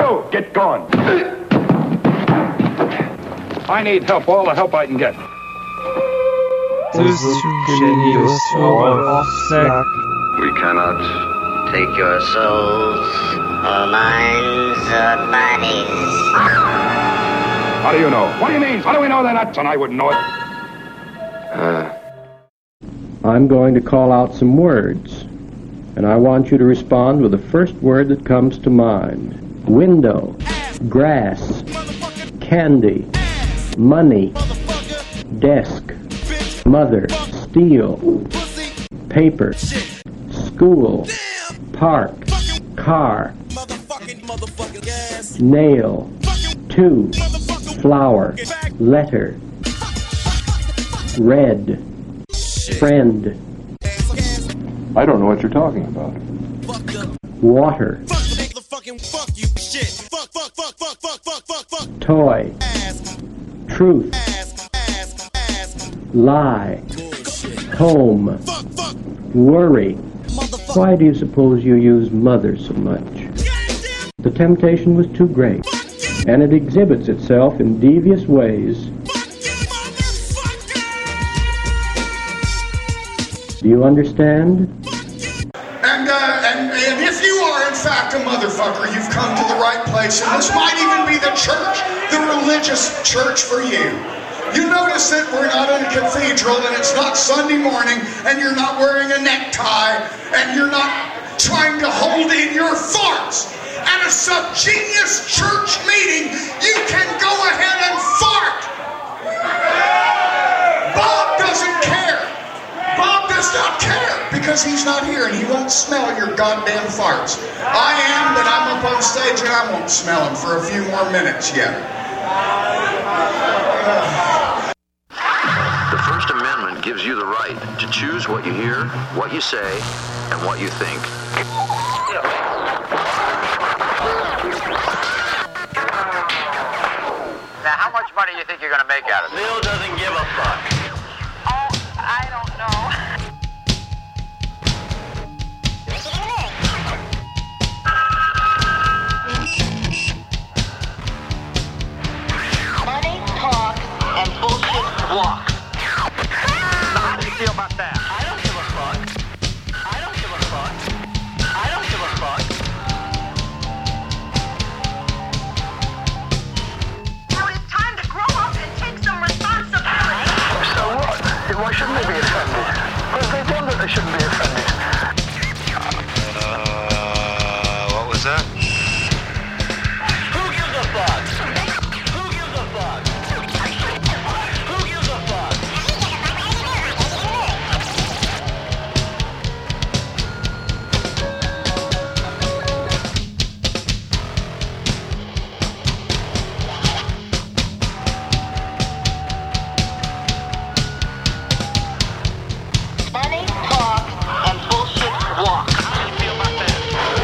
You, get going. I need help, all the help I can get. We cannot take your souls or minds or bodies. How do you know? What do you mean? How do we know they're nuts? And I wouldn't know it. I'm going to call out some words, and I want you to respond with the first word that comes to mind. Window, grass, candy, money, desk, mother, steel, paper, school, park, car, nail, two, flower, letter, red, friend. I don't know what you're talking about. Water, toy, truth, lie, home, worry. Why do you suppose you use mother so much? The temptation was too great, and it exhibits itself in devious ways. Do you understand? And if you are in fact a motherfucker, you've come to the right place, and this might even be the church, the religious church for you. You notice that we're not in a cathedral, and it's not Sunday morning, and you're not wearing a necktie, and you're not trying to hold in your farts. At a subgenius church meeting, you can go ahead and fart. Bob doesn't care. Bob does not care because he's not here and he won't smell your goddamn farts. I am, but I'm up on stage and I won't smell them for a few more minutes yet. The First Amendment gives you the right to choose what you hear, what you say, and what you think. Now, how much money do you think you're going to make out of it? Bill doesn't give a fuck. Oh, I don't know. Money, talk, and bullshit walk. Now, how do you feel about that? I don't give a fuck. I don't give a fuck. I don't give a fuck. Now it's time to grow up and take some responsibility. So what? Why shouldn't they be offended? Because they've done that they shouldn't be offended. What was that? Who gives a fuck? Who gives a fuck? Who gives a fuck? Money, talk, and bullshit walk. How do you feel about that?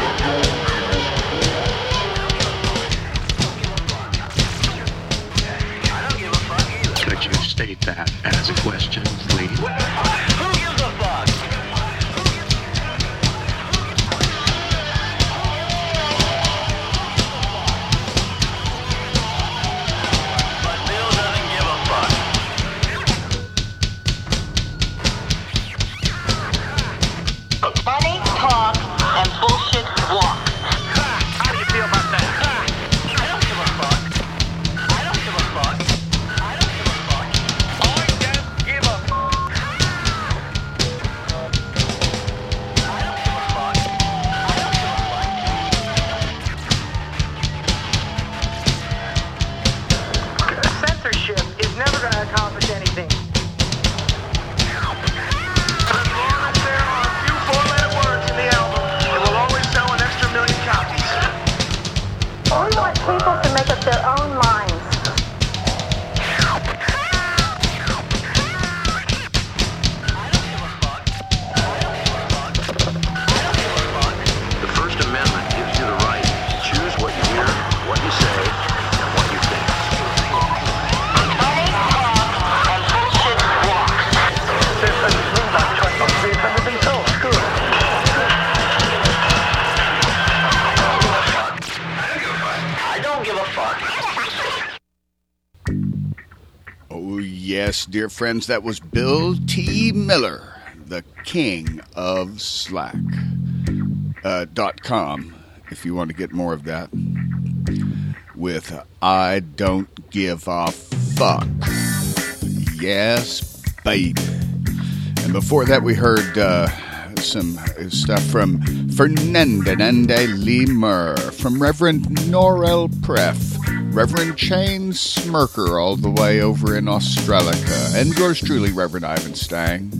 I don't give a fuck either. Could you state that as a question, please? Who gives a fuck? But Bill doesn't give a fuck. Money, talk, and bullshit walk. How do you feel about that? I don't give a fuck. I don't give a fuck. I don't give a fuck. I don't give a fuck. I don't give a fuck. I don't give a fuck. Censorship is never going to accomplish anything. As long as there are a few four-letter words in the album, it will always sell an extra million copies. We want people to make up their own minds. The First Amendment gives you the right to choose what you hear, what you say, and what you think. Money, talk, and bullshit walk. Oh, yes, dear friends, that was Bill T. Miller, the king of Slack. .com, if you want to get more of that. With I Don't Give a Fuck. Yes, baby. And before that, we heard some stuff from Fernanda Lemur, from Reverend Norel Preff, Reverend Shane Smirker, all the way over in Australica, and yours truly, Reverend Ivan Stang.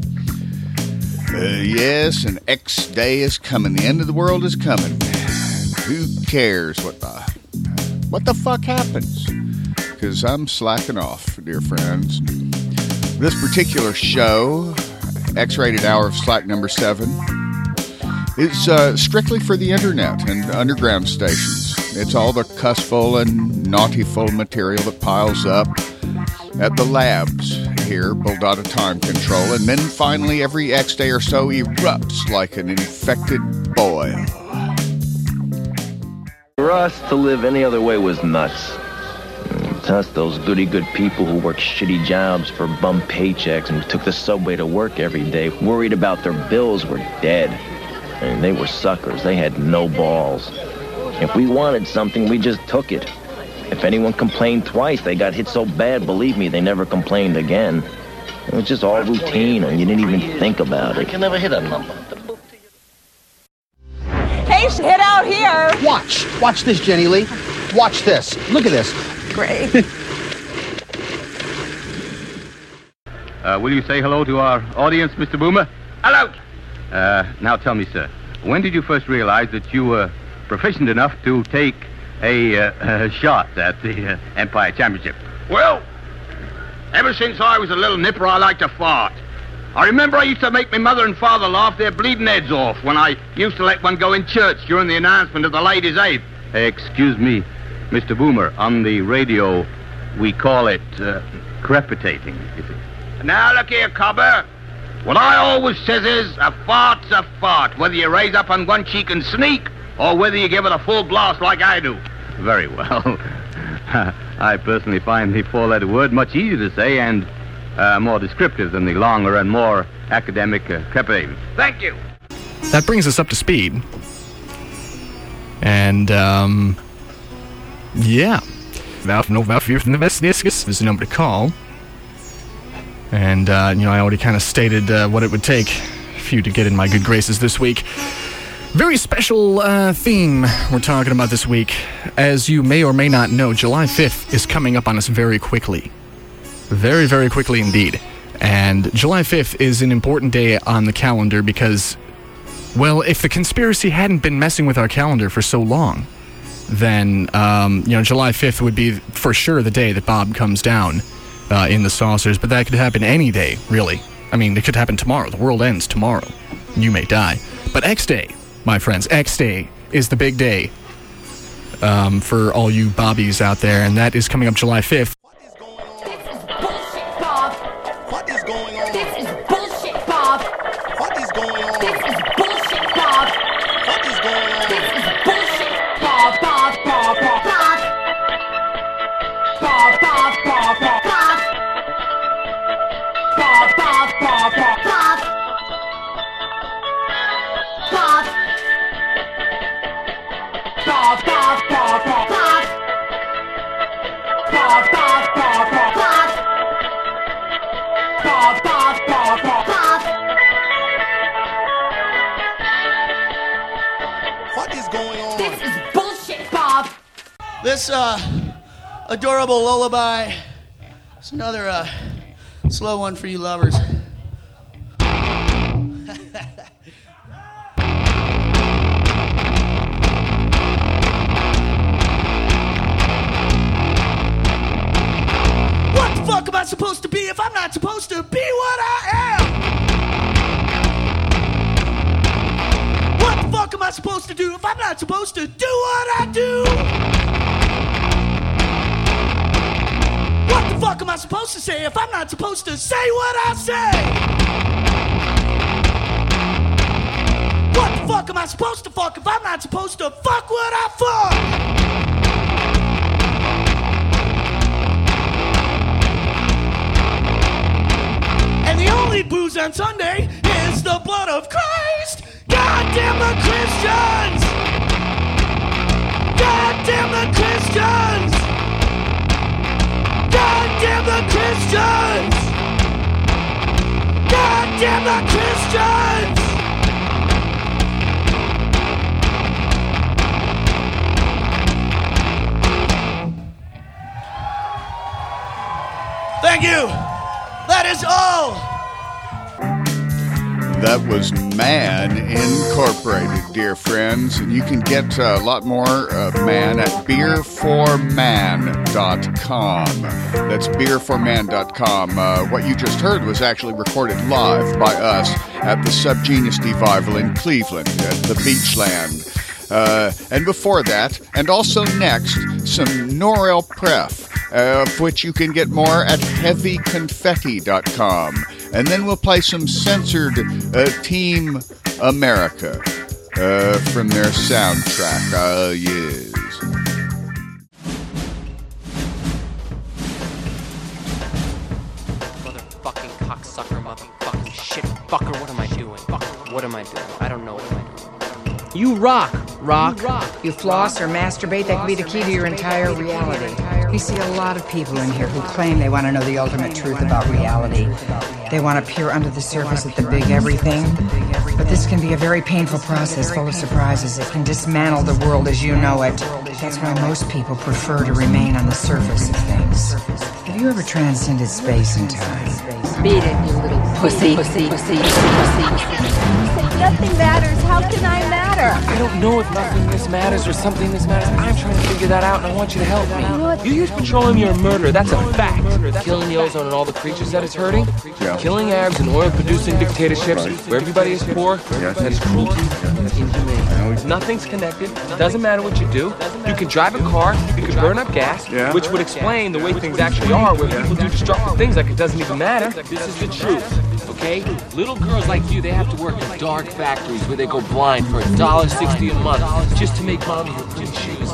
Yes, an X day is coming. The end of the world is coming. Who cares what the fuck happens? Because I'm slacking off, dear friends. This particular show, X-Rated Hour of Slack number 7, is strictly for the internet and underground stations. It's all the cussful and naughtyful material that piles up at the labs here, built out of time control, and then finally every X day or so erupts like an infected boil. For us, to live any other way was nuts. To us, those goody-good people who worked shitty jobs for bum paychecks and took the subway to work every day, worried about their bills, were dead. I mean, they were suckers. They had no balls. If we wanted something, we just took it. If anyone complained twice, they got hit so bad, believe me, they never complained again. It was just all routine, and you didn't even think about it. You can never hit a number. Hey, hit out here. Watch this, Jenny Lee. Watch this. Look at this. Great. Will you say hello to our audience, Mr. Boomer? Hello. Now tell me, sir, when did you first realize that you were proficient enough to take a shot at the Empire Championship? Well, ever since I was a little nipper, I liked to fart. I remember I used to make my mother and father laugh their bleeding heads off when I used to let one go in church during the announcement of the ladies' aid. Excuse me, Mr. Boomer, on the radio we call it crepitating, you see. Now look here, Cobber. What I always says is, a fart's a fart, whether you raise up on one cheek and sneak, or whether you give it a full blast like I do. Very well. I personally find the four-letter word much easier to say and more descriptive than the longer and more academic crepitating. Thank you. That brings us up to speed. And, yeah. Valve fear from the Vesniscus is the number to call. And, I already kind of stated what it would take for you to get in my good graces this week. Very special theme we're talking about this week. As you may or may not know, July 5th is coming up on us very quickly. Very, very quickly indeed. And July 5th is an important day on the calendar because, well, if the conspiracy hadn't been messing with our calendar for so long, then, July 5th would be for sure the day that Bob comes down in the saucers. But that could happen any day, really. I mean, it could happen tomorrow. The world ends tomorrow. You may die. But X Day, my friends, X Day is the big day for all you Bobbies out there, and that is coming up July 5th. What is going on? This is bullshit, Bob. What is going on? This is bullshit, Bob. What is going on? This is bullshit, Bob. Bob, Bob, Bob, Bob. Bob, Bob, Bob, Bob, Bob. Bob, Bob, Bob, Bob, Bob. Bob. Bob, Bob, Bob, Bob, Bob. Bob, Bob, Bob, Bob, Bob. Bob, Bob, Bob, Bob, Bob. What is going on? This is bullshit, Bob. This adorable lullaby is another slow one for you lovers. What the fuck am I supposed to be if I'm not supposed to be what I am? What the fuck am I supposed to do if I'm not supposed to do what I do? What the fuck am I supposed to say if I'm not supposed to say what I say? What the fuck am I supposed to fuck if I'm not supposed to fuck what I fuck? on Sunday is the blood of Christ. God damn the Christians! God damn the Christians! God damn the Christians! God damn the Christians! Thank you. That is all. That was Man Incorporated, dear friends. And you can get a lot more of Man at beerforman.com. That's beerforman.com. What you just heard was actually recorded live by us at the Subgenius Devival in Cleveland at the Beachland. And before that, and also next, some Norel Pref, of which you can get more at heavyconfetti.com. And then we'll play some censored Team America from their soundtrack. Yes. Motherfucking cocksucker, motherfucking shit fucker. What am I doing? What am I doing? I don't know what am I doing. You rock. You floss or masturbate, that could be the key to your entire reality. We see a lot of people in here who claim they want to know the ultimate truth about reality. They want to peer under the surface at the big everything. But this can be a very painful process full of surprises. It can dismantle the world as you know it. That's why most people prefer to remain on the surface of things. Have you ever transcended space and time? Beat it, you little pussy. Nothing matters. How can I matter? I don't know if nothingness matters or something-ness matters. I'm trying to figure that out, and I want you to help me. You use petroleum, you're a murderer. That's a fact. Killing the ozone and all the creatures that it's hurting. Yeah. Killing Arabs in oil-producing dictatorships where everybody is poor. That is cruelty. That's inhumane. Nothing's connected. It doesn't matter what you do. You can drive a car. You can burn up gas, which would explain the way things actually are, where people do destructive things like it doesn't even matter. This is the truth. Okay? Little girls like you, they have to work in dark factories where they go blind for $1.60 a month just to make mommy her clean shoes.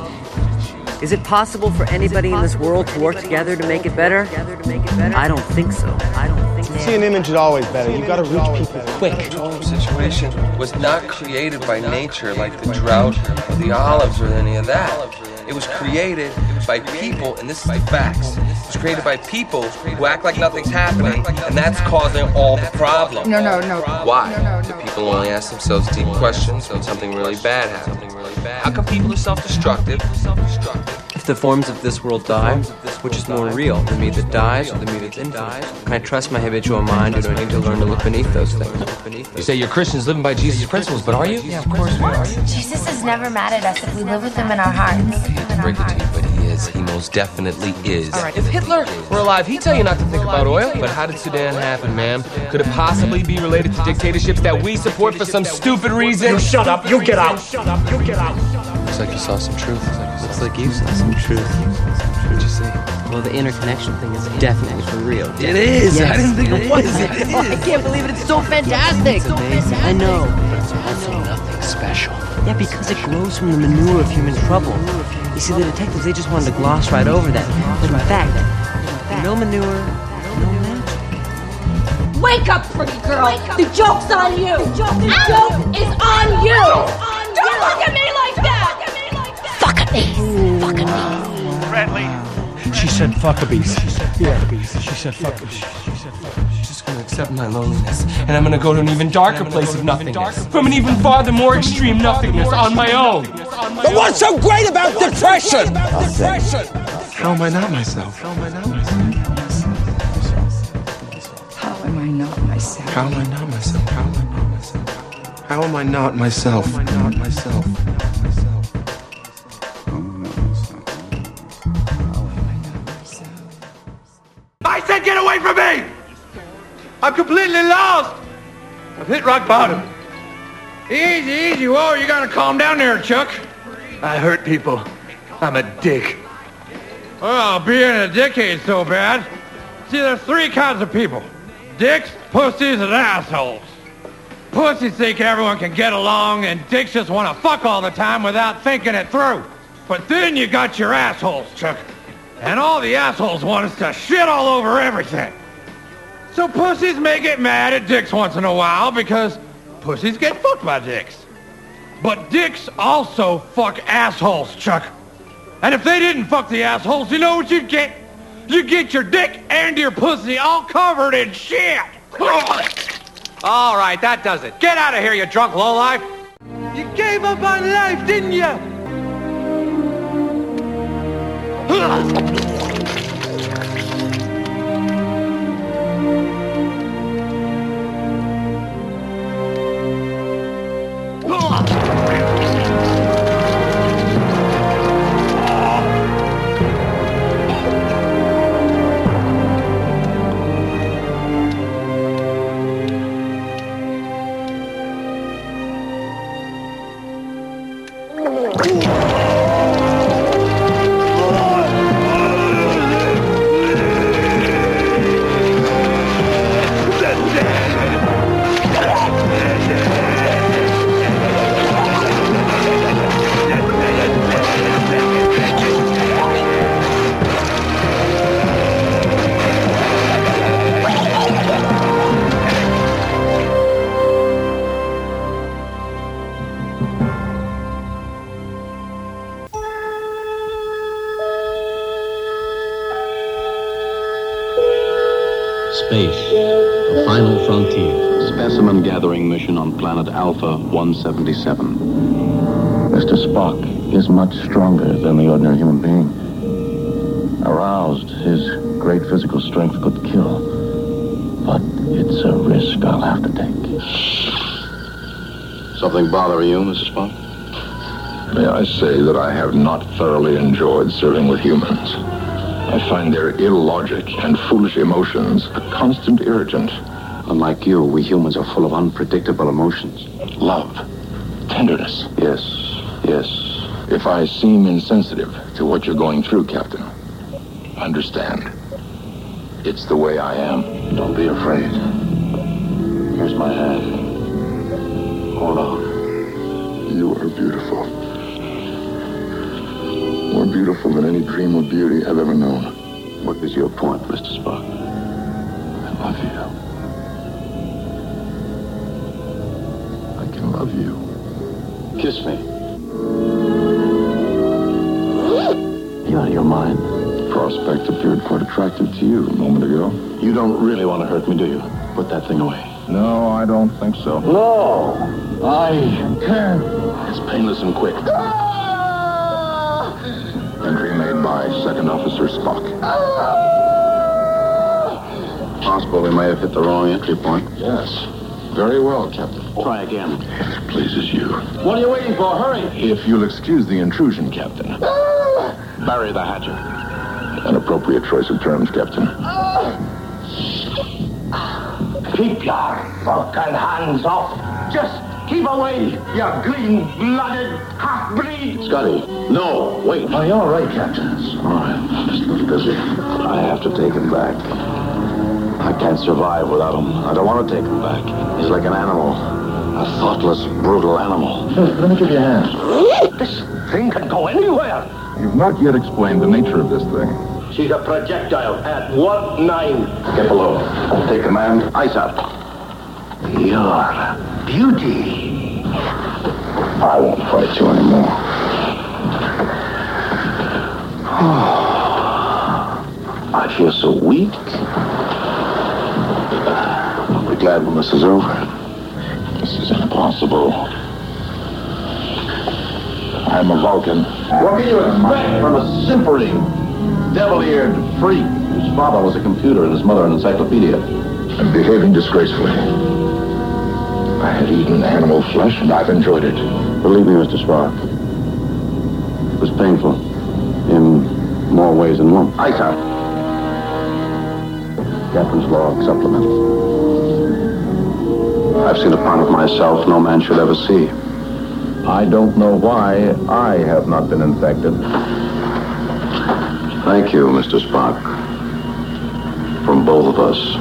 Is it possible for anybody in this world to work together to make it better? I don't think so. See, an image is always better. You've got to reach people quick. The petroleum situation was not created by nature like the drought or the olives or any of that. It was created by people, and this is the facts. It was created by people who act like nothing's happening, and that's causing all the problems. No. Why? Do people only ask themselves deep questions when something really bad happens? How come people are self-destructive? If the forms of this world die, which is more real, the me that dies or the me that's infinite? Can I trust my habitual mind, or do I need to learn to look beneath those things? You say you're Christians living by Jesus' principles, but are you? Yeah, of course we are. Jesus has never mad at us if we live with him in our hearts. I hate to break it to you, but he is. He most definitely is. If Hitler were alive, he'd tell you not to think about oil. But how did Sudan happen, ma'am? Could it possibly be related to dictatorships that we support for some stupid reason? You shut up. You get out. Looks like you saw some truth. Looks like you saw some truth. What'd you say? Well, the interconnection thing is definitely for real. It is. Yes. I didn't think it was. I can't believe it. It's so fantastic. It's amazing. I know. But it's also nothing special. Yeah, because it grows from the manure of human trouble. You see, the detectives, they just wanted to gloss right over that. But in fact, no manure, no magic. Wake up, pretty girl. The joke's on you. The joke is on you. Don't look at me like that. Fuck at me. Bradley. She said fuckabees. She said fuckabees. I'm just going to accept my loneliness, and I'm going to go to an even darker place of nothingness. From an even farther, more extreme nothingness on my own. But what's so great about depression? How am I not myself? How am I not myself? How am I not myself? How am I not myself? How am I not myself? I said get away from me! I'm completely lost! I've hit rock bottom. Easy. Whoa, you gotta calm down there, Chuck. I hurt people. I'm a dick. Well, being a dick ain't so bad. See, there's three kinds of people. Dicks, pussies, and assholes. Pussies think everyone can get along, and dicks just want to fuck all the time without thinking it through. But then you got your assholes, Chuck. And all the assholes want is to shit all over everything. So pussies may get mad at dicks once in a while because pussies get fucked by dicks. But dicks also fuck assholes, Chuck. And if they didn't fuck the assholes, you know what you'd get? You'd get your dick and your pussy all covered in shit. All right, that does it. Get out of here, you drunk lowlife. You gave up on life, didn't you? Space, the final frontier. Specimen gathering mission on planet Alpha 177. Mr. Spock is much stronger than the ordinary human being. Aroused, his great physical strength could kill. But it's a risk I'll have to take. Something bother you, Mr. Spock? May I say that I have not thoroughly enjoyed serving with humans. I find their illogic and foolish emotions a constant irritant. Unlike you, we humans are full of unpredictable emotions. Love, tenderness. Yes. If I seem insensitive to what you're going through, Captain, understand. It's the way I am. Don't be afraid. Here's my hand. Hold on. You are beautiful. More beautiful than any dream of beauty I've ever known. What is your point, Mr. Spock? I love you. I can love you. Kiss me. You out of your mind? The prospect appeared quite attractive to you a moment ago. You don't really want to hurt me, do you? Put that thing away. No, I don't think so. No! I can't. It's painless and quick. Entry made by Second Officer Spock. Possible we may have hit the wrong entry point. Yes. Very well, Captain. Try again. If it pleases you. What are you waiting for? Hurry! If you'll excuse the intrusion, Captain. Bury the hatchet. An appropriate choice of terms, Captain. Keep your fucking hands off. Just keep away, you green-blooded half-breed. Scotty, no, wait. Are you all right, Captain? All right, just a little busy. I have to take him back. I can't survive without him. I don't want to take him back. He's like an animal. A thoughtless, brutal animal. Let me give you a hand. This thing can go anywhere. You've not yet explained the nature of this thing. She's a projectile at 1-9. Get below. Take command. Eyes up. Your beauty. I won't fight you anymore. I feel so weak. I'll be glad when this is over. This is impossible. I'm a Vulcan. What can you expect from a simpering, devil-eared freak whose father was a computer and his mother an encyclopedia? I'm behaving disgracefully. I had eaten animal flesh and I've enjoyed it. Believe me, Mr. Spock. It was painful. In more ways than one. Eyes out. Captain's log supplement. I've seen a part of myself no man should ever see. I don't know why I have not been infected. Thank you, Mr. Spock. From both of us.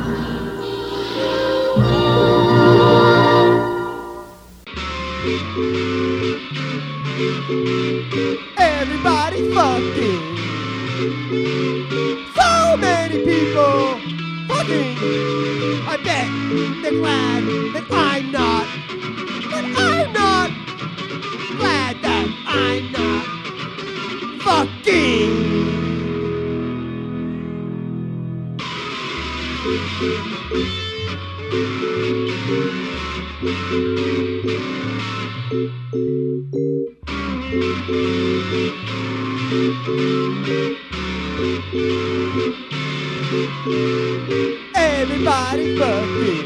Everybody fucking. So many people fucking. They're glad that I'm not. But I'm not glad that I'm not fucking. Everybody fucking.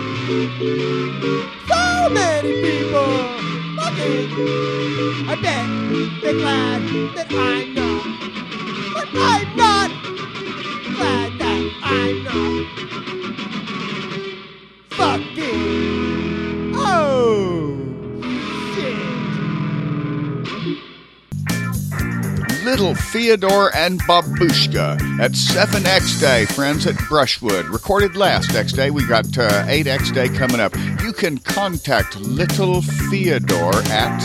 So many people fucking. I bet they're glad that I'm not. But I'm not glad that I'm not fucking. Oh, Little Theodore and Babushka at 7X Day, friends at Brushwood. Recorded last X Day. We got 8X Day coming up. You can contact Little Theodore at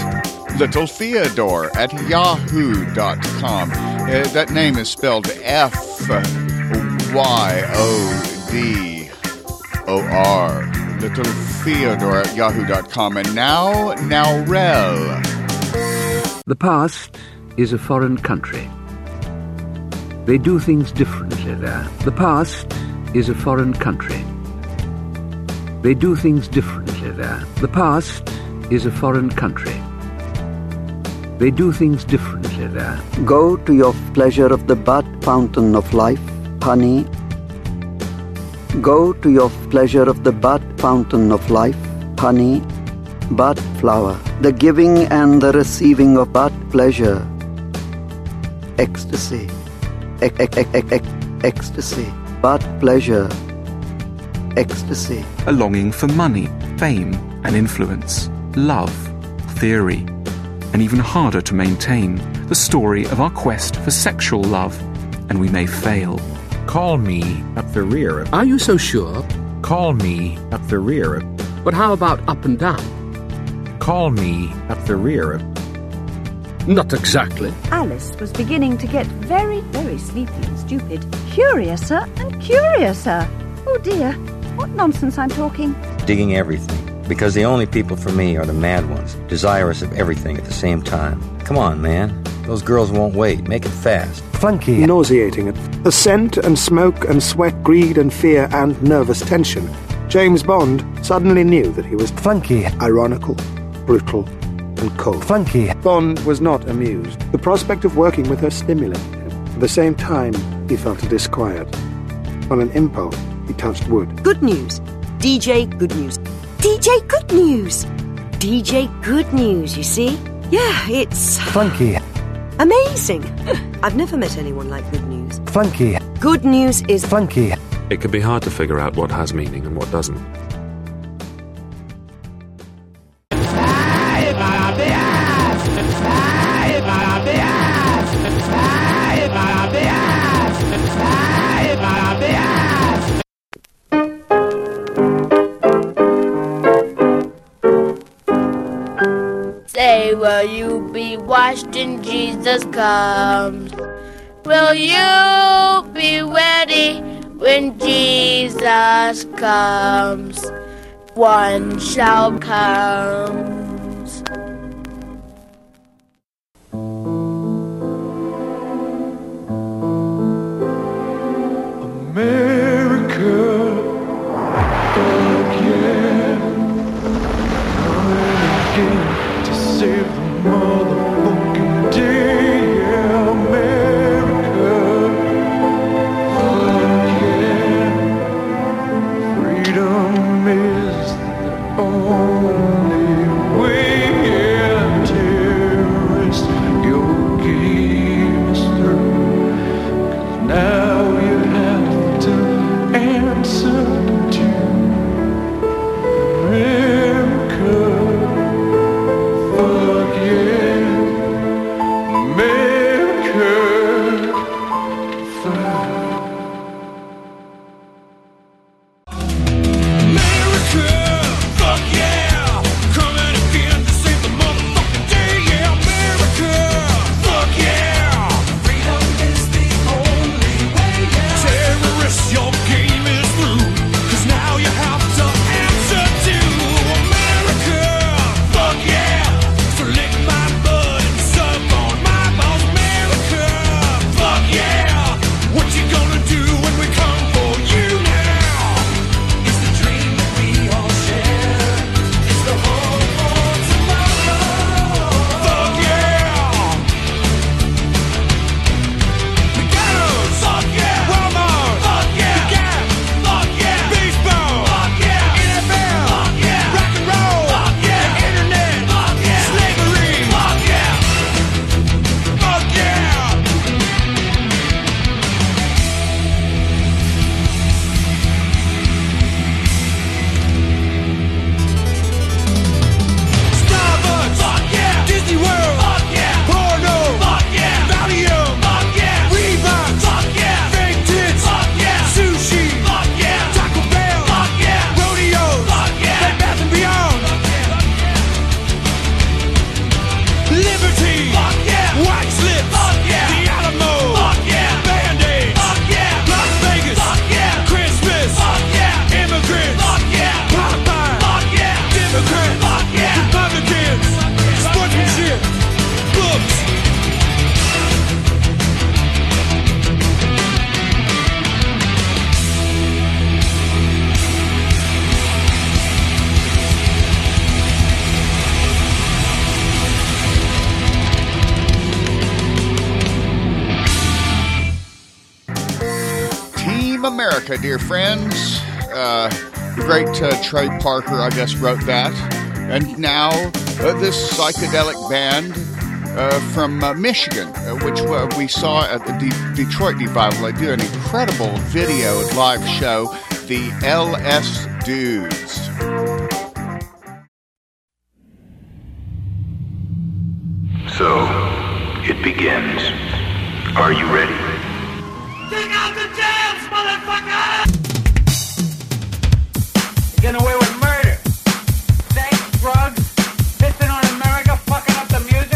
yahoo.com. That name is spelled Fyodor. Little Theodore at yahoo.com. And now, Rel. The past is a foreign country. They do things differently there. The past is a foreign country. They do things differently there. The past is a foreign country. They do things differently there. Go to your pleasure of the bud fountain of life, honey. Go to your pleasure of the bud fountain of life, honey. Bud flower, the giving and the receiving of bud pleasure. Ecstasy, ecstasy, bud pleasure, ecstasy. A longing for money, fame, and influence, love, theory, and even harder to maintain, the story of our quest for sexual love, and we may fail. Call me up the rear. Are you so sure? Call me up the rear. But how about up and down? Call me up the rear. Not exactly. Alice was beginning to get very, very sleepy and stupid, curiouser and curiouser. Oh dear, what nonsense I'm talking. Digging everything. Because the only people for me are the mad ones, desirous of everything at the same time. Come on, man. Those girls won't wait. Make it fast. Flunky. Nauseating. The scent and smoke and sweat, greed and fear and nervous tension. James Bond suddenly knew that he was flunky, ironical, brutal, and cold. Flunky. Bond was not amused. The prospect of working with her stimulated him. At the same time, he felt a disquiet. On an impulse, he touched wood. Good news. DJ Good News. DJ Good News. DJ Good News, you see? Yeah, it's... Flunky. Amazing. I've never met anyone like Good News. Flunky. Good news is... Flunky. It can be hard to figure out what has meaning and what doesn't. Say, will you be washed when Jesus comes? Will you be ready when Jesus comes? One shall come. America again, again to save the motherfucking day. Yeah, America again. Freedom is the only way. Freedom America, dear friends. The great Trey Parker, I guess, wrote that. And now this psychedelic band from Michigan, which we saw at the Detroit Revival. They do an incredible video and live show, the LS Dudes. So, it begins. Are you ready? Take out the jams, motherfucker! Getting away with murder, sex, drugs, pissing on America, fucking up the music.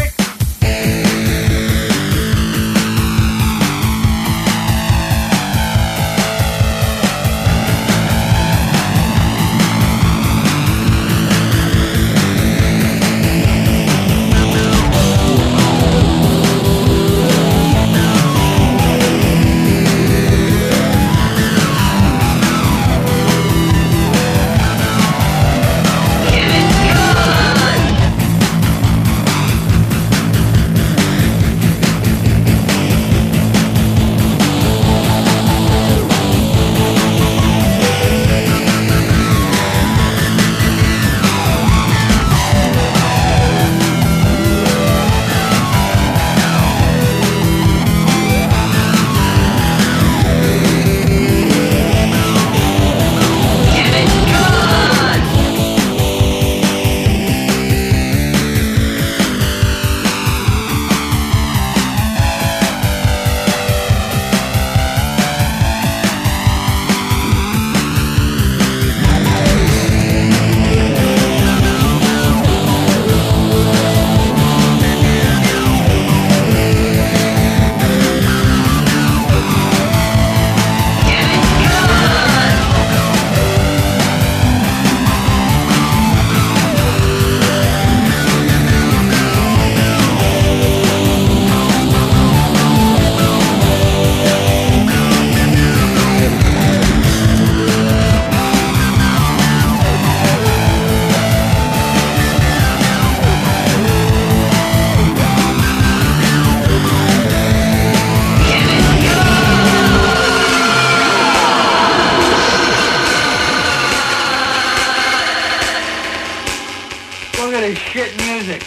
Shit music.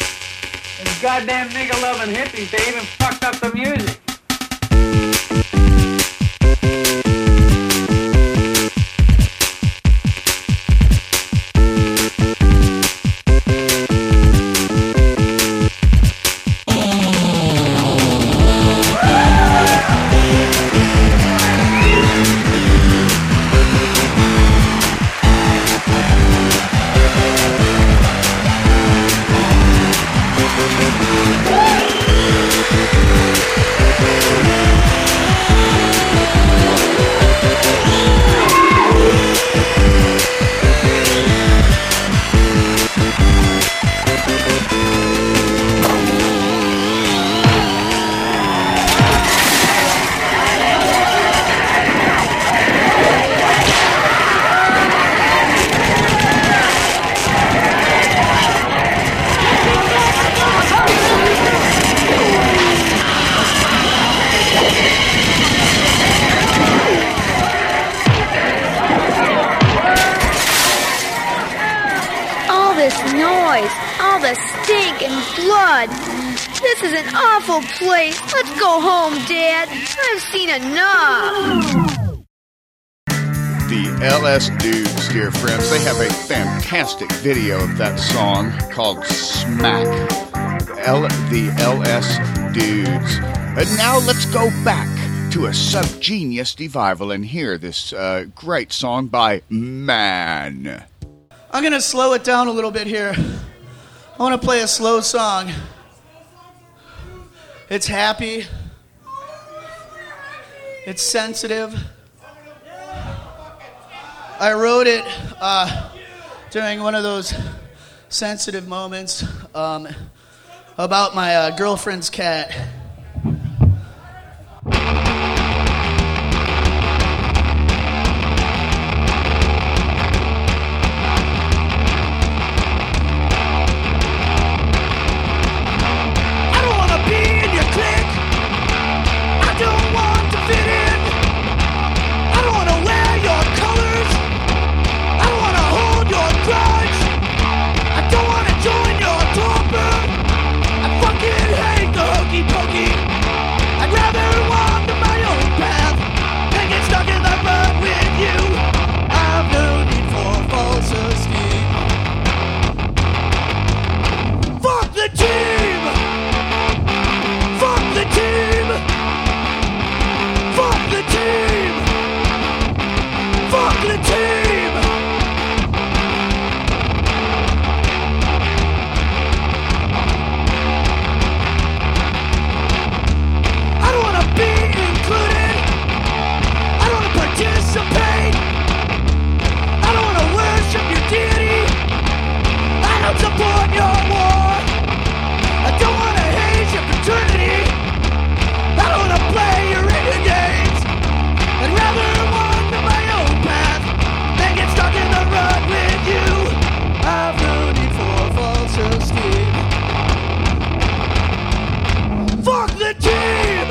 And goddamn nigga-loving hippies, they even fucked up the music. This is an awful place. Let's go home, Dad. I've seen enough. The LS Dudes, dear friends, they have a fantastic video of that song called Smack. The LS Dudes. And now let's go back to a Subgenius Revival and hear this great song by Man. I'm going to slow it down a little bit here. I want to play a slow song. It's happy. It's sensitive. I wrote it during one of those sensitive moments about my girlfriend's cat. I don't want to fit in. I the team! Fuck the team! Fuck the team! I don't wanna be included. I don't wanna participate. I don't wanna worship your deity. I don't support your war. I don't wanna hate your fraternity. I don't wanna play your radio games. I'd rather wander my own path than get stuck in the rut with you. I've no need for false esteem. Fuck the team!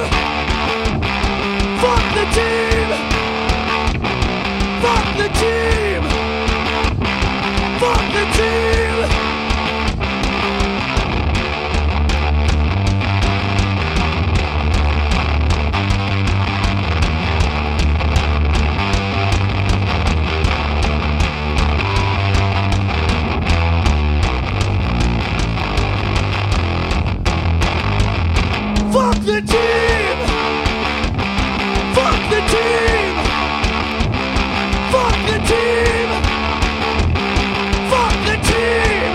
Fuck the team! Fuck the team! Fuck the team! Fuck the team! Fuck the team! Fuck the team! Fuck the team!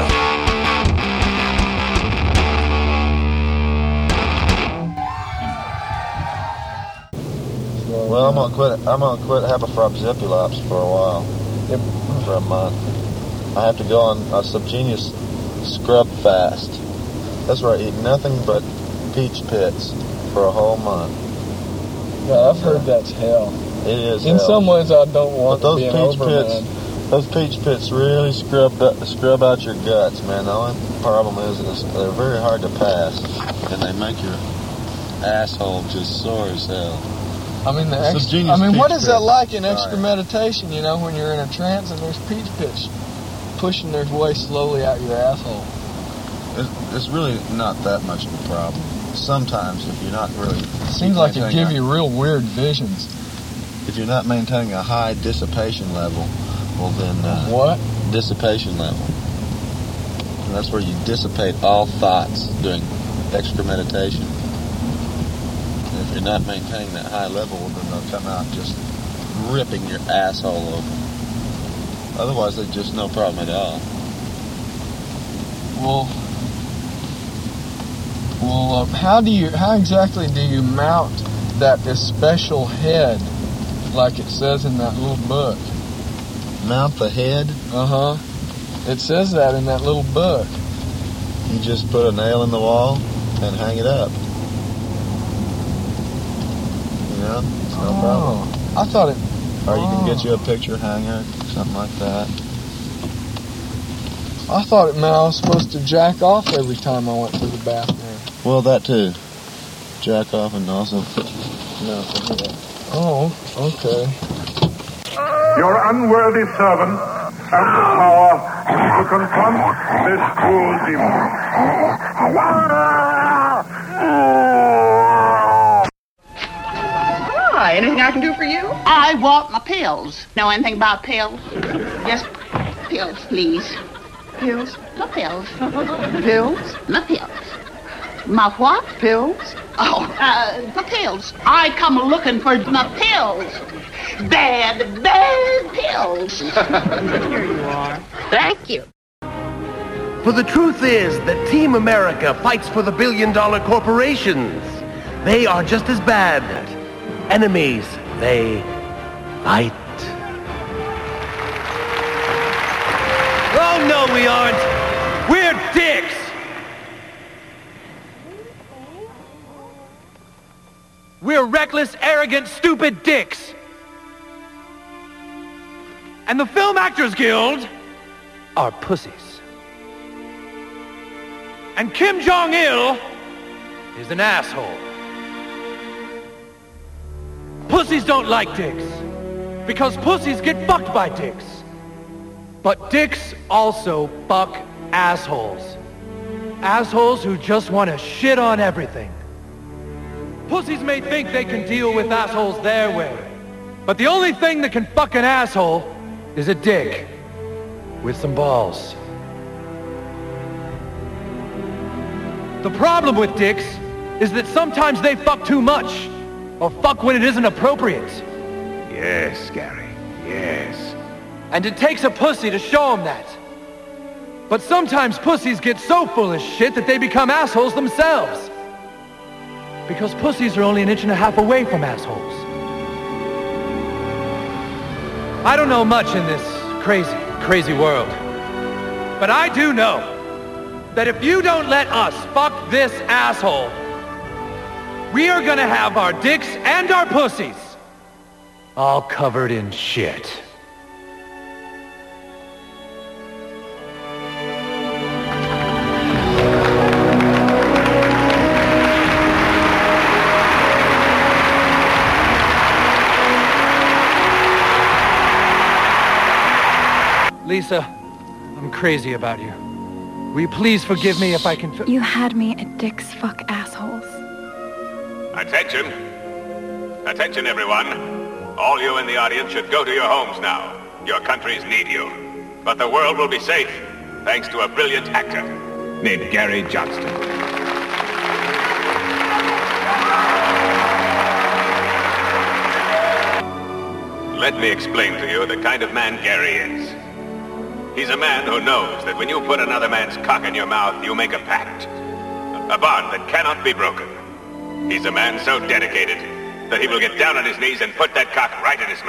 Well, I'm gonna quit Happifrop Zippylops for a while. For a month. I have to go on a Subgenius scrub fast. That's right, eat nothing but peach pits for a whole month. Yeah, I've heard that's hell. It is In hell. some ways, I don't want But to be an overman. those peach pits really scrub out your guts, man. The only problem is they're very hard to pass, and they make your asshole just sore as hell. I mean, what is that like in extra meditation, you know, when you're in a trance and there's peach pits pushing their way slowly out your asshole? It's really not that much of a problem. Sometimes, if you're not really... Seems like it give you real weird visions. If you're not maintaining a high dissipation level, well then... What? Dissipation level. And that's where you dissipate all thoughts during extra meditation. And if you're not maintaining that high level, well, then they'll come out just ripping your asshole open. Otherwise, there's just no problem at all. Well, how exactly do you mount this special head, like it says in that little book? Mount the head? Uh-huh. It says that in that little book. You just put a nail in the wall and hang it up. You know? It's no problem. I thought it... Or you can get you a picture hanger, something like that. I thought it meant I was supposed to jack off every time I went to the bathroom. Well, that too. Jack off and also... No. Oh, okay. Your unworthy servant has the power to confront this cruel demon. Hi, anything I can do for you? I want my pills. Know anything about pills? Yes, pills, please. Pills? My pills. Pills? My pills. My what? Pills? Oh, the pills. I come looking for my pills. Bad pills. Here you are. Thank you. For the truth is that Team America fights for the billion-dollar corporations. They are just as bad. Enemies, they fight. Oh, no, we aren't. We're dicks. We're reckless, arrogant, stupid dicks. And the Film Actors Guild are pussies. And Kim Jong-il is an asshole. Pussies don't like dicks, because pussies get fucked by dicks. But dicks also fuck assholes. Assholes who just want to shit on everything. Pussies may think they can deal with assholes their way, but the only thing that can fuck an asshole is a dick with some balls. The problem with dicks is that sometimes they fuck too much, or fuck when it isn't appropriate. Yes, Gary, yes. And it takes a pussy to show them that. But sometimes pussies get so full of shit that they become assholes themselves. Because pussies are only 1.5 inches away from assholes. I don't know much in this crazy, crazy world. But I do know that if you don't let us fuck this asshole, we are gonna have our dicks and our pussies all covered in shit. Lisa, I'm crazy about you. Will you please forgive me if I can... You had me at dicks fuck assholes. Attention. Attention, everyone. All you in the audience should go to your homes now. Your countries need you. But the world will be safe, thanks to a brilliant actor named Gary Johnston. Let me explain to you the kind of man Gary is. He's a man who knows that when you put another man's cock in your mouth, you make a pact. A bond that cannot be broken. He's a man so dedicated that he will get down on his knees and put that cock right in his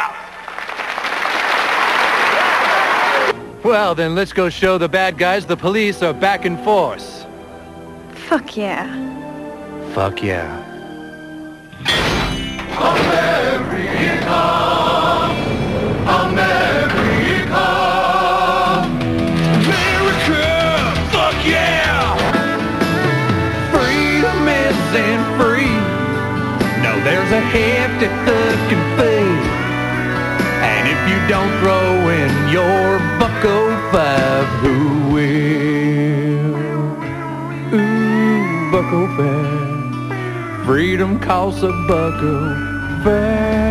mouth. Well, then let's go show the bad guys the police are back in force. Fuck yeah. Fuck yeah. America, America, America, fuck yeah! Freedom isn't free. No, there's a hefty fucking fee. And if you don't throw in your $1.05, who will? Ooh, $1.05. Freedom costs $1.05.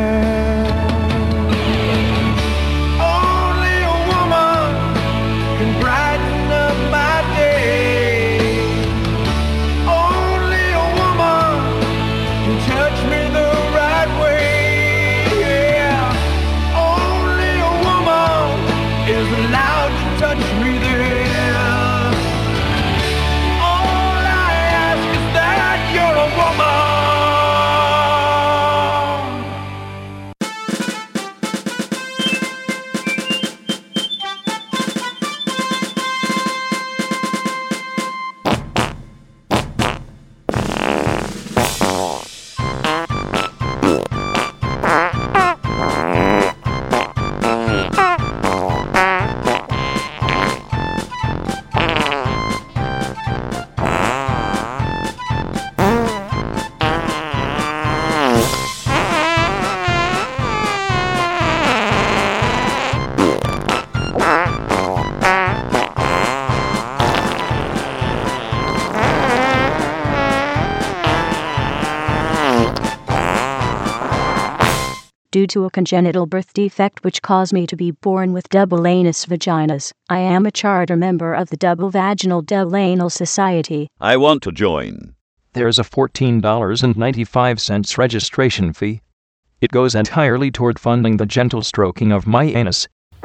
Due to a congenital birth defect which caused me to be born with double anus vaginas, I am a charter member of the Double Vaginal Double Anal Society. I want to join. There's a $14.95 registration fee. It goes entirely toward funding the gentle stroking of my anus.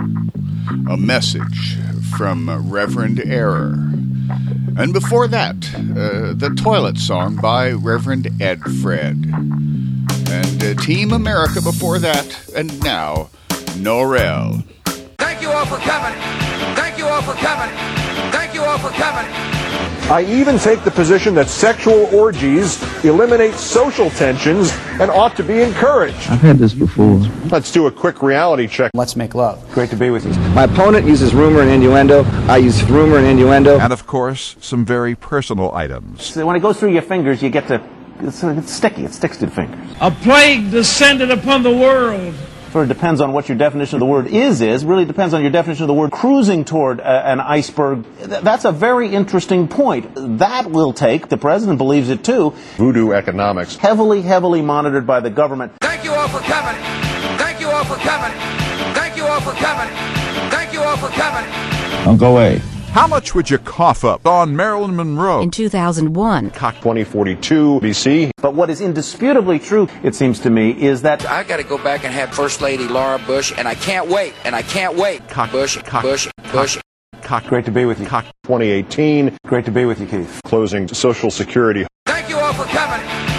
A message from Reverend Error. And before that, the Toilet Song by Reverend Ed Fred. And Team America before that, and now, Norel. Thank you all for coming. Thank you all for coming. Thank you all for coming. I even take the position that sexual orgies eliminate social tensions and ought to be encouraged. I've had this before. Let's do a quick reality check. Let's make love. Great to be with you. My opponent uses rumor and innuendo. I use rumor and innuendo. And of course, some very personal items. So when it goes through your fingers, you get to... It's sticky. It sticks to the fingers. A plague descended upon the world. Sort of depends on what your definition of the word is. Really depends on your definition of the word cruising toward an iceberg. That's a very interesting point. That will take, the president believes it too, voodoo economics. Heavily, heavily monitored by the government. Thank you all for coming. Thank you all for coming. Thank you all for coming. Thank you all for coming. Don't go away. How much would you cough up on Marilyn Monroe? In 2001. 2042 BC. But what is indisputably true, it seems to me, is that I got to go back and have First Lady Laura Bush, and I can't wait. Bush. Great to be with you. 2018. Great to be with you, Keith. Closing Social Security. Thank you all for coming.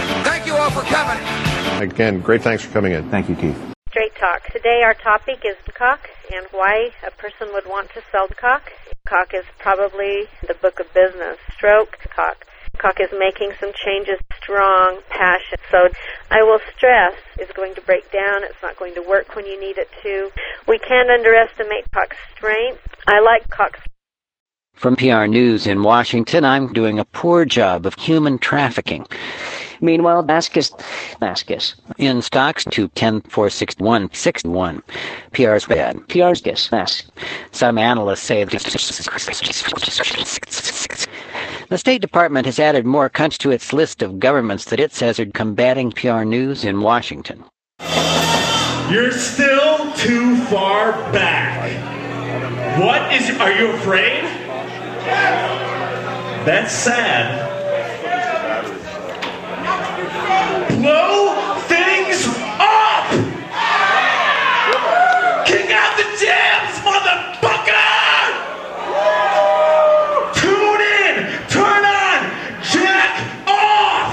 Again, great thanks for coming in. Thank you, Keith. Straight Talk. Today our topic is cock and why a person would want to sell cock. Cock is probably the book of business. Stroke cock. Cock is making some changes, strong, passion. So I will stress it's going to break down. It's not going to work when you need it to. We can't underestimate cock's strength. I like cock's. From PR News in Washington, I'm doing a poor job of human trafficking. Meanwhile, Vasquez in stocks to 10,461.61. PR's bad. PR's guess. Some analysts say the State Department has added more countries to its list of governments that it says are combating PR News in Washington. You're still too far back. Are you afraid? That's sad. Blow things up! Kick out the jams, motherfucker! Tune in, turn on, jack off!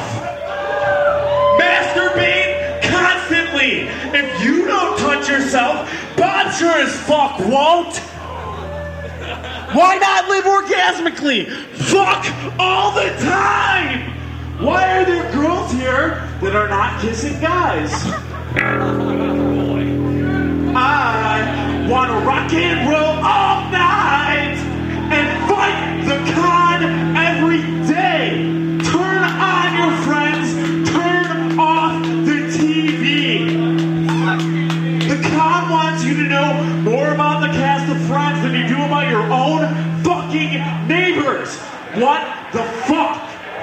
Masturbate constantly. If you don't touch yourself, Bob sure as fuck won't. Why not live orgasmically? Fuck all the time! Why are there girls here that are not kissing guys? I want to rock and roll all night and fight the con every day. Turn on your friends, turn off the TV. The con wants you to know more about the cast of Friends than you do about your own fucking neighbors. What the fuck?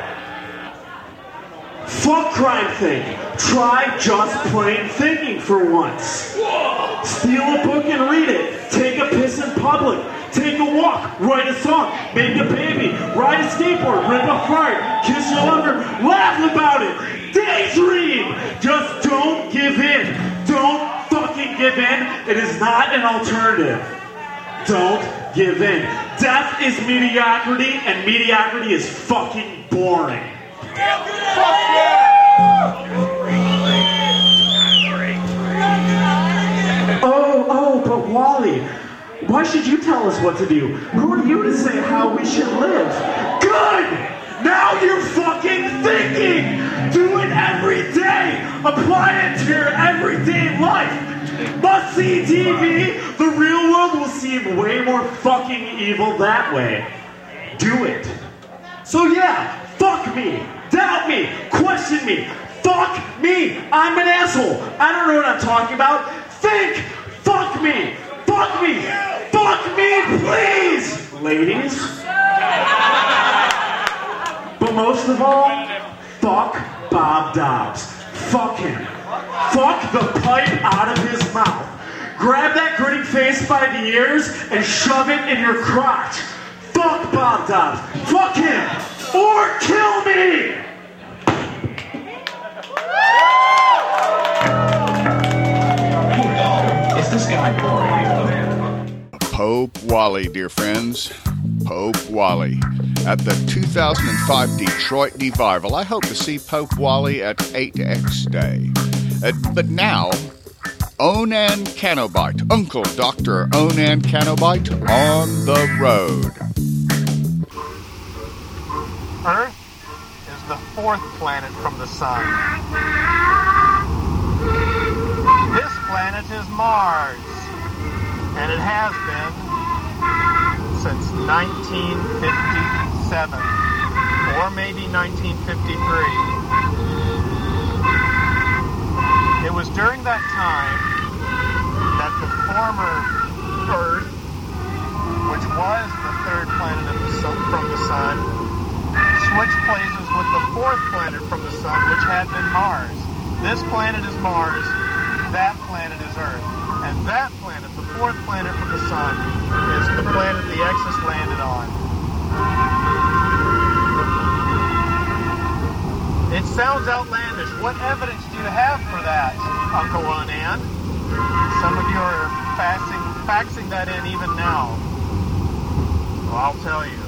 Fuck crime thinking. Try just plain thinking for once. Steal a book and read it. Take a piss in public. Take a walk. Write a song. Make a baby. Ride a skateboard. Rip a fart. Kiss your lover. Laugh about it. Daydream. Just don't give in. Don't fucking give in. It is not an alternative. Don't give in. Death is mediocrity, and mediocrity is fucking boring. Oh, but Wally, why should you tell us what to do? Who are you to say how we should live? Good! Now you're fucking thinking! Do it every day! Apply it to your everyday life! Must-see TV, the real world will seem way more fucking evil that way. Do it. So yeah, fuck me, doubt me, question me, fuck me, I'm an asshole, I don't know what I'm talking about, think, fuck me, please, ladies. But most of all, fuck Bob Dobbs. Fuck him. Fuck the pipe out of his mouth. Grab that grinning face by the ears and shove it in your crotch. Fuck Bob Dobbs. Fuck him. Or kill me! Is this guy boring? Pope Wally, dear friends. Pope Wally. At the 2005 Detroit Revival, I hope to see Pope Wally at 8X Day. But now, Onan Canobite, Uncle Dr. Onan Canobite, on the road. Earth is the fourth planet from the sun. This planet is Mars, and it has been since 1957, or maybe 1953. It was during that time that the former Earth, which was the third planet from the sun, switched places with the fourth planet from the sun, which had been Mars. This planet is Mars, that planet is Earth. And that planet, the fourth planet from the sun is the planet the Exus landed on. It sounds outlandish. What evidence do you have for that, Uncle Onan? Some of you are faxing that in even now. Well, I'll tell you.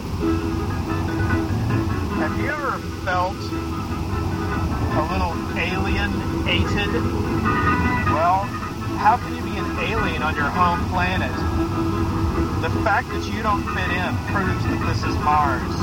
Have you ever felt a little alienated? Well, how can you be an alien on your home planet? The fact that you don't fit in proves that this is Mars.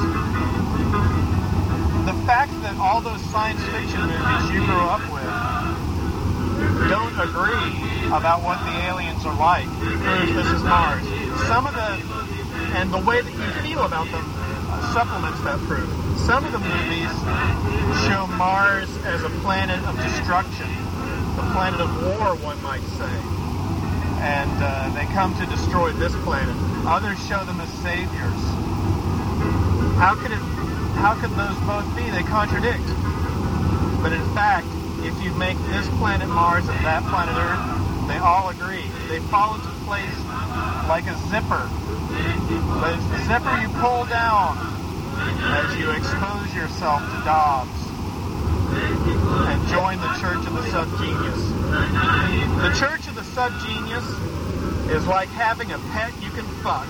The fact that all those science fiction movies you grew up with don't agree about what the aliens are like proves this is Mars. And the way that you feel about them supplements that proof. Some of the movies show Mars as a planet of destruction, the planet of war, one might say. And they come to destroy this planet. Others show them as saviors. How could those both be? They contradict. But in fact, if you make this planet Mars and that planet Earth, they all agree. They fall into place like a zipper. But it's the zipper you pull down as you expose yourself to Dobbs and join the Church of the Subgenius. The Church of the Subgenius is like having a pet you can fuck.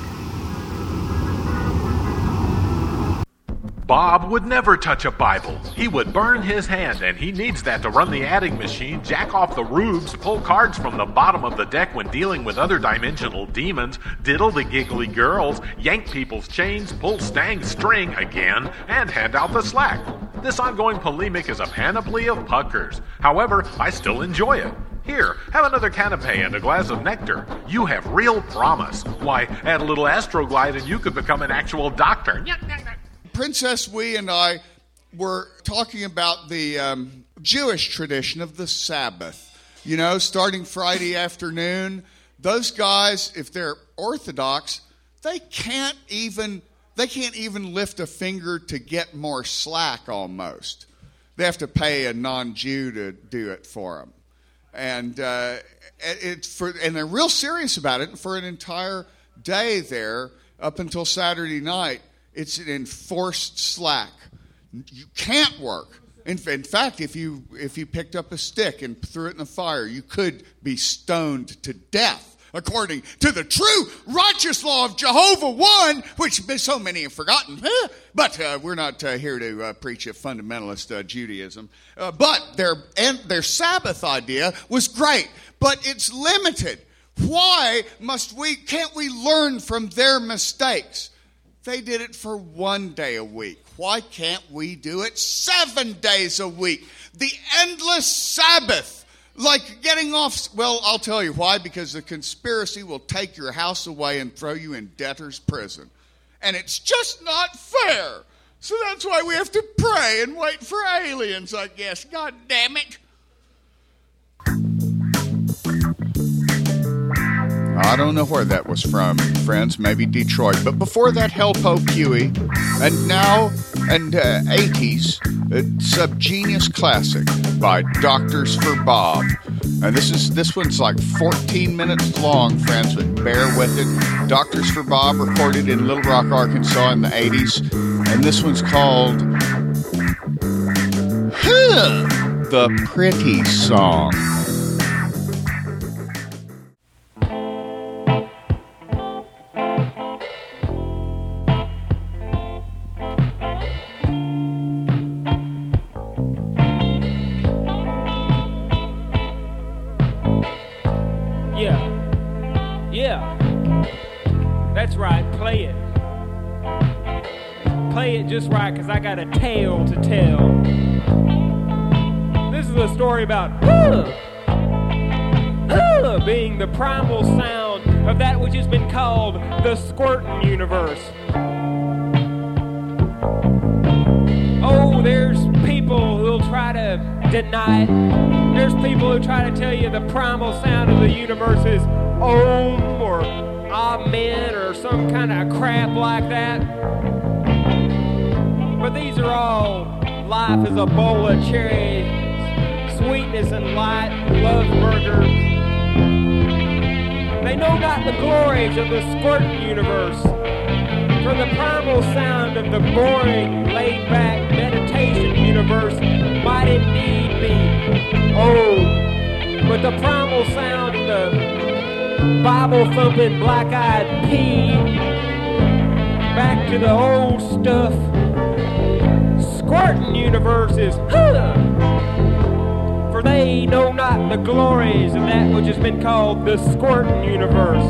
Bob would never touch a Bible. He would burn his hand, and he needs that to run the adding machine, jack off the rubes, pull cards from the bottom of the deck when dealing with other dimensional demons, diddle the giggly girls, yank people's chains, pull Stang's string again, and hand out the slack. This ongoing polemic is a panoply of puckers. However, I still enjoy it. Here, have another canapé and a glass of nectar. You have real promise. Why, add a little Astroglide and you could become an actual doctor. Princess Wee and I were talking about the Jewish tradition of the Sabbath. You know, starting Friday afternoon, those guys, if they're Orthodox, they can't even lift a finger to get more slack almost. They have to pay a non-Jew to do it for them. And they're real serious about it. And for an entire day there, up until Saturday night, it's an enforced slack. You can't work. In fact, if you picked up a stick and threw it in the fire, you could be stoned to death, according to the true righteous law of Jehovah One, which so many have forgotten. But we're not here to preach a fundamentalist Judaism. But their Sabbath idea was great, but it's limited. Why can't we learn from their mistakes? They did it for 1 day a week. Why can't we do it 7 days a week? The endless Sabbath. Like getting off. Well, I'll tell you why. Because the conspiracy will take your house away and throw you in debtor's prison. And it's just not fair. So that's why we have to pray and wait for aliens, I guess. God damn it. I don't know where that was from, friends. Maybe Detroit. But before that, Helpo Pewee. And now, 80s, Subgenius Classic by Doctors for Bob. And this one's like 14 minutes long, friends, but bear with it. Doctors for Bob, recorded in Little Rock, Arkansas in the 80s. And this one's called The Pretty Song. Just right, because I got a tale to tell. This is a story about being the primal sound of that which has been called the Squirtin' Universe. Oh, there's people who'll try to deny it. There's people who try to tell you the primal sound of the universe is Om or Amen or some kind of crap like that. But these are all life is a bowl of cherries, sweetness and light, love burgers. They know not the glories of the squirting universe. For the primal sound of the boring, laid-back meditation universe might indeed be old, but the primal sound of the Bible-thumping, black-eyed pea, back to the old stuff, squirting universe is, for they know not the glories of that which has been called the squirting universe.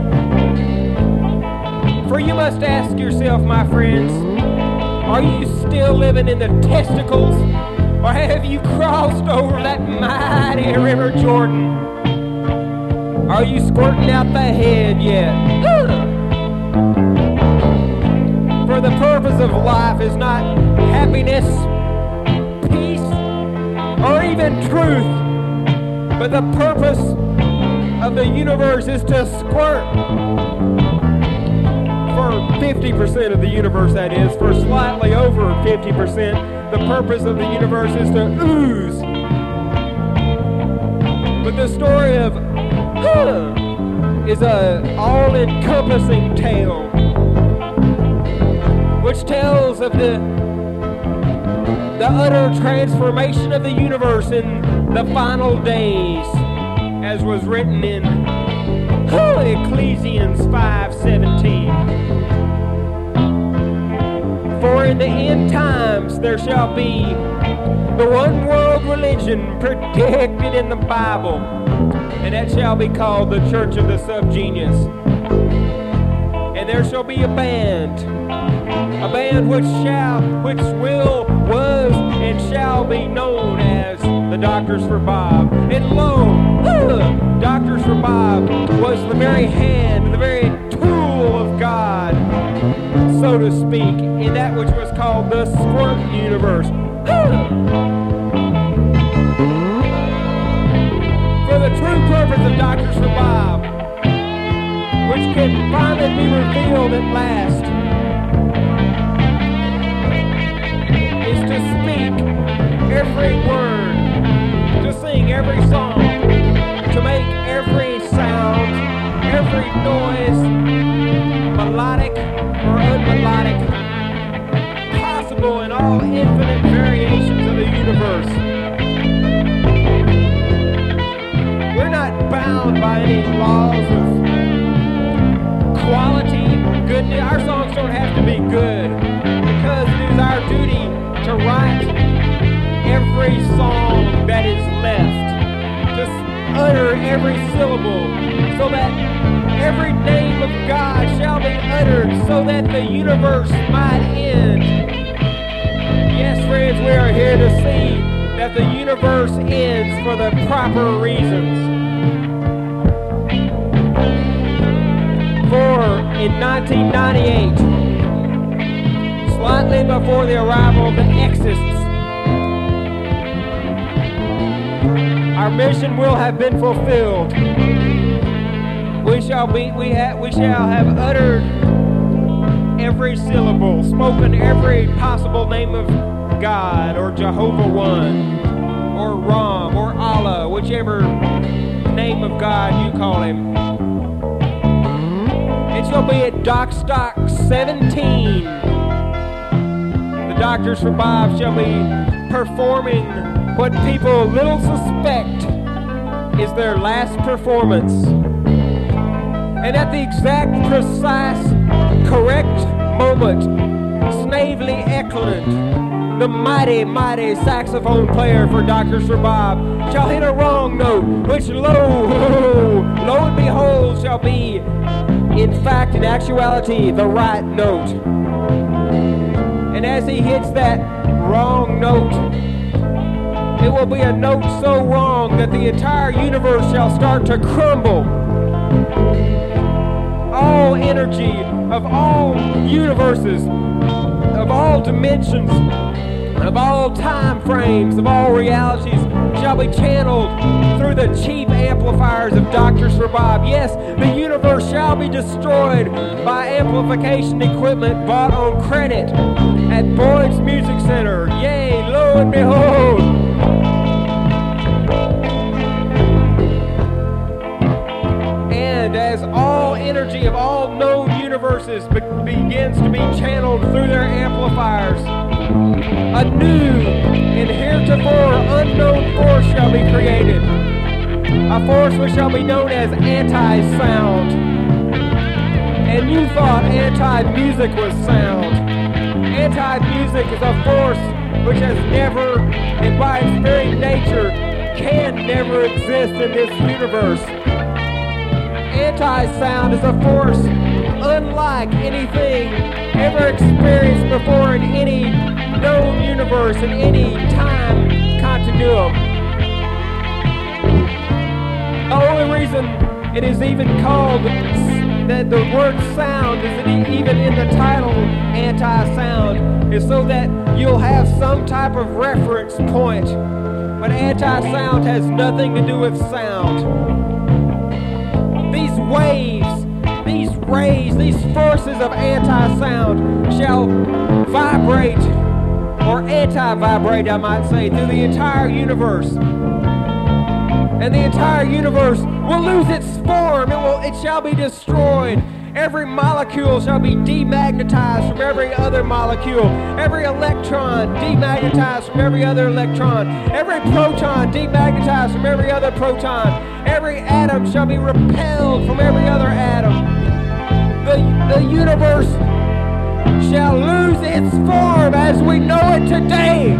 For you must ask yourself, my friends, are you still living in the testicles, or have you crossed over that mighty River Jordan? Are you squirting out the head yet? For the purpose of life is not happiness, peace, or even truth, but the purpose of the universe is to squirt. For 50% of the universe, that is, for slightly over 50%, the purpose of the universe is to ooze. But the story of is a all-encompassing tale, which tells of the utter transformation of the universe in the final days, as was written in Ecclesiastes 5:17. For in the end times there shall be the one world religion predicted in the Bible, and that shall be called the Church of the Subgenius. And there shall be a band which was, and shall be known as the Doctors for Bob. And lo, Doctors for Bob was the very hand, the very tool of God, so to speak, in that which was called the squirt universe. For the true purpose of Doctors for Bob, which can finally be revealed at last, is to speak every word, to sing every song, to make every sound, every noise, melodic or unmelodic, possible in all infinite variations of the universe. We're not bound by any laws of quality, goodness. Our songs don't have to be good, because it is our duty to write every song that is left, to utter every syllable, so that every name of God shall be uttered, so that the universe might end. Yes, friends, we are here to see that the universe ends for the proper reasons. For in 1998, slightly before the arrival of the Exists, our mission will have been fulfilled. We shall have uttered every syllable, spoken every possible name of God, or Jehovah One, or Ram, or Allah, whichever name of God you call him. It shall be at Dock Stock 17. The Doctors for Bob shall be performing what people little suspect is their last performance. And at the exact, precise, correct moment, Snavely Eklund, the mighty, mighty saxophone player for Doctors for Bob, shall hit a wrong note, which lo and behold shall be, in fact, in actuality, the right note. And as he hits that wrong note, it will be a note so wrong that the entire universe shall start to crumble. All energy of all universes, of all dimensions, of all time frames, of all realities, shall be channeled through the cheap amplifiers of Doctors for Bob. Yes, the universe shall be destroyed by amplification equipment bought on credit at Boyd's Music Center. Yea, lo and behold. And as forces begins to be channeled through their amplifiers. A new and heretofore unknown force shall be created. A force which shall be known as anti-sound. And you thought anti-music was sound. Anti-music is a force which has never, and by its very nature, can never exist in this universe. Anti-sound is a force unlike anything ever experienced before in any known universe, in any time continuum. The only reason it is even called that the word sound is even in the title anti-sound is so that you'll have some type of reference point. But anti-sound has nothing to do with sound. These waves, these rays, these forces of anti-sound shall vibrate, or anti-vibrate I might say, through the entire universe. And the entire universe will lose its form. It shall be destroyed. Every molecule shall be demagnetized from every other molecule. Every electron demagnetized from every other electron. Every proton demagnetized from every other proton. Every atom shall be repelled from every other atom. The universe shall lose its form as we know it today.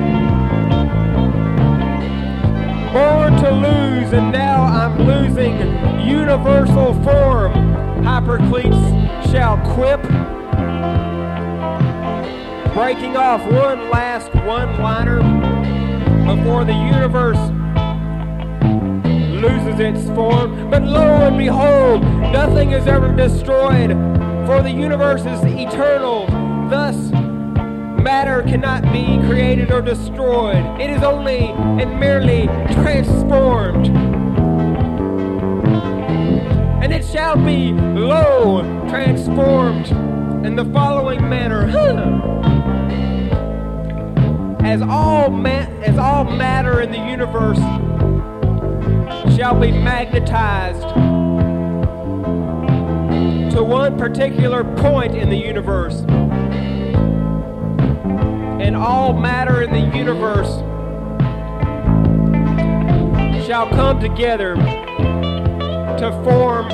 Born to lose, and now I'm losing universal form. Hypercleats shall quip, breaking off one last one-liner before the universe loses its form. But lo and behold, nothing is ever destroyed, for the universe is eternal. Thus, matter cannot be created or destroyed. It is only and merely transformed. And it shall be, lo, transformed in the following manner. As all matter in the universe shall be magnetized to one particular point in the universe. And all matter in the universe shall come together to form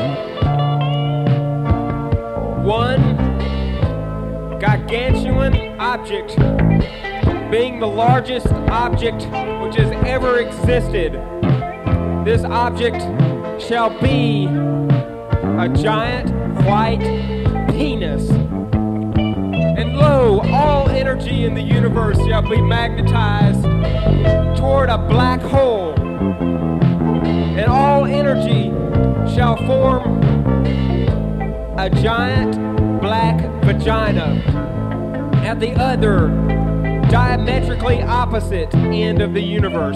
one gargantuan object, being the largest object which has ever existed. This object shall be a giant white penis. And lo, all energy in the universe shall be magnetized toward a black hole. And all energy shall form a giant black vagina at the other diametrically opposite end of the universe.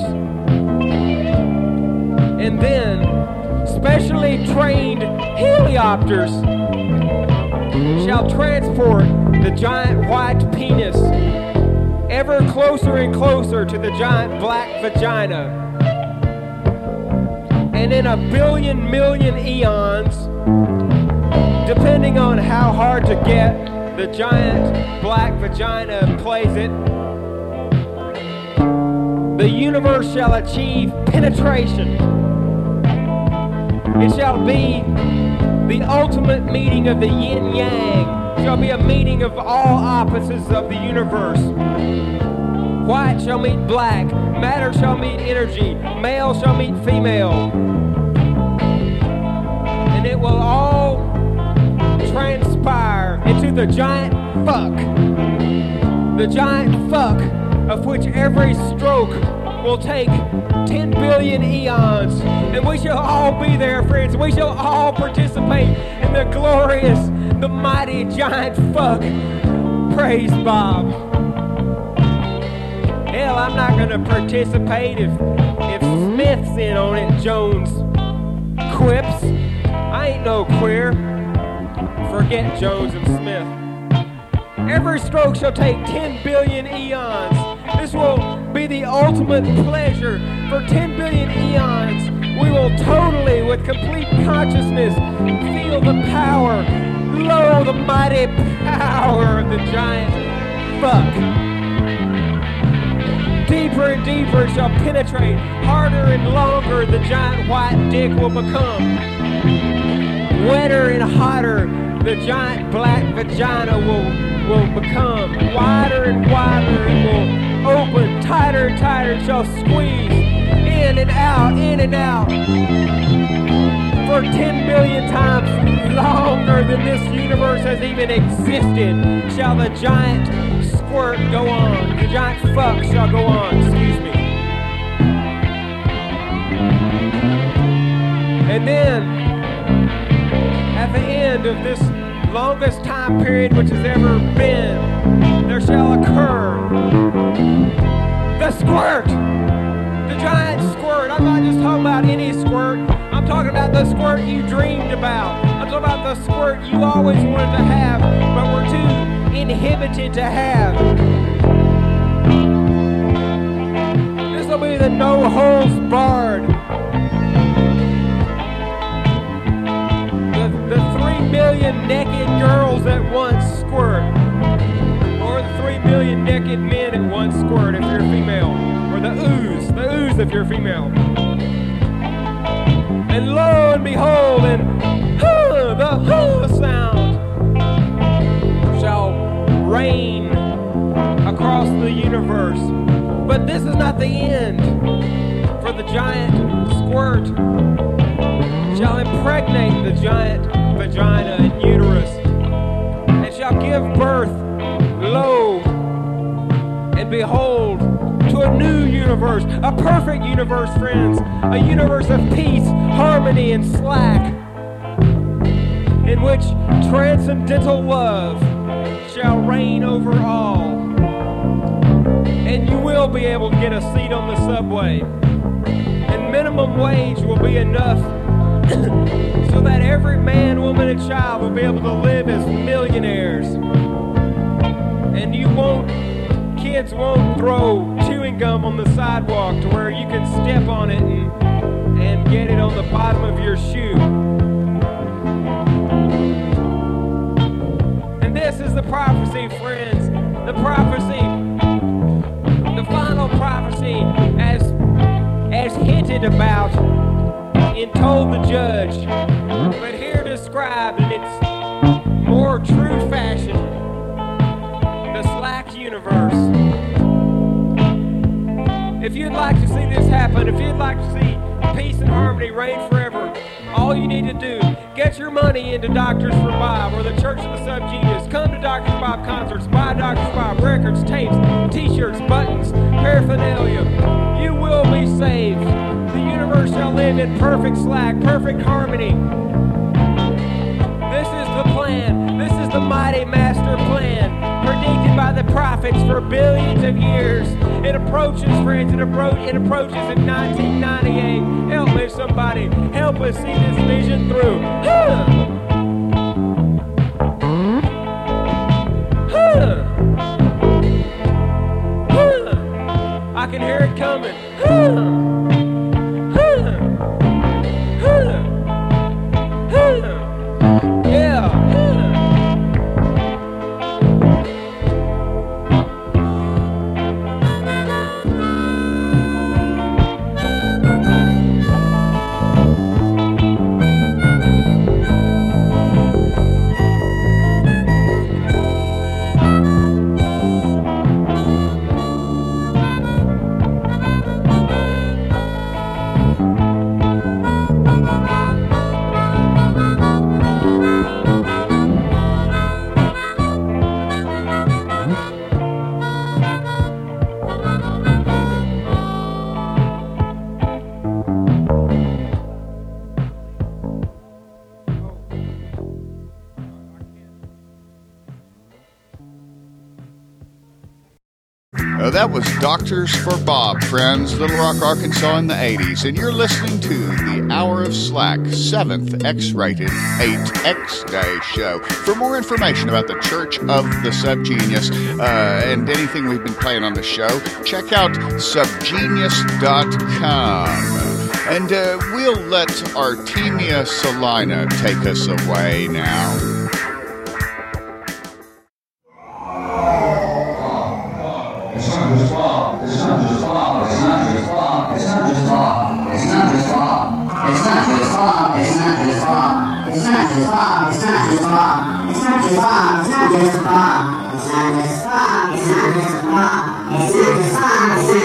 And then specially trained heliopters shall transport the giant white penis ever closer and closer to the giant black vagina. And in a billion million eons, depending on how hard to get the giant black vagina plays it, the universe shall achieve penetration. It shall be the ultimate meeting of the yin-yang. It shall be a meeting of all opposites of the universe. White shall meet black, matter shall meet energy, male shall meet female. And it will all transpire into the giant fuck. The giant fuck of which every stroke will take 10 billion eons. And we shall all be there, friends. We shall all participate in the glorious, the mighty giant fuck. Praise Bob. Hell, I'm not going to participate if Smith's in on it, Jones quips. I ain't no queer. Forget Jones and Smith. Every stroke shall take 10 billion eons. This will be the ultimate pleasure. For 10 billion eons, we will totally, with complete consciousness, feel the power, Lo, the mighty power of the giant fuck. Deeper and deeper shall penetrate, harder and longer the giant white dick will become. Wetter and hotter the giant black vagina will become. Wider and wider it will open, tighter and tighter shall squeeze. In and out, in and out. For 10 billion times longer than this universe has even existed shall the giant squirt go on. The giant fuck shall go on, excuse me. And then, at the end of this longest time period which has ever been, there shall occur the squirt. The giant squirt. I'm not just talking about any squirt. I'm talking about the squirt you dreamed about. I'm talking about the squirt you always wanted to have, but were too inhibited to have. This will be the no holds barred. The 3 million naked girls that once squirt. Or the 3 million naked men at once squirt if you're a female. Or the ooze if you're a female. And lo and behold, and the sound shall reign across the universe. But this is not the end, for the giant squirt shall impregnate the giant vagina and uterus, and shall give birth, lo and behold, to a new universe, a perfect universe, friends, a universe of peace, harmony, and slack, in which transcendental love shall reign over all. And you will be able to get a seat on the subway, and minimum wage will be enough so that every man, woman, and child will be able to live as millionaires. And kids won't throw chewing gum on the sidewalk to where you can step on it and get it on the bottom of your shoe. And this is the prophecy, friends. The prophecy, the final prophecy as hinted about in Told the Judge, but here described in its more true fashion, the Slack universe. If you'd like to see this happen, if you'd like to see peace and harmony reign forever, all you need to do, get your money into Doctors for Bob or the Church of the Subgenius. Come to Doctors for Bob concerts, buy Doctors for Bob records, tapes, t-shirts, buttons, paraphernalia. You will be saved. The universe shall live in perfect slack, perfect harmony. This is the plan. This is the mighty master plan, predicted by the prophets for billions of years. It approaches, friends, it approaches in 1998. Help me, somebody. Help us see this vision through. I can hear it coming. That was Doctors for Bob, friends, Little Rock, Arkansas in the 80s. And you're listening to The Hour of Slack, 7th X-rated 8X-Day show. For more information about the Church of the Subgenius and anything we've been playing on the show, check out subgenius.com. And we'll let Artemia Salina take us away now. It's not just law. It's not just law. It's not just law. It's not just law. It's not just law. It's not just law. It's not just law. It's not just law. It's not just law. It's not just law. It's not just law. It's not just law. It's not just law. It's not just law. It's not just law.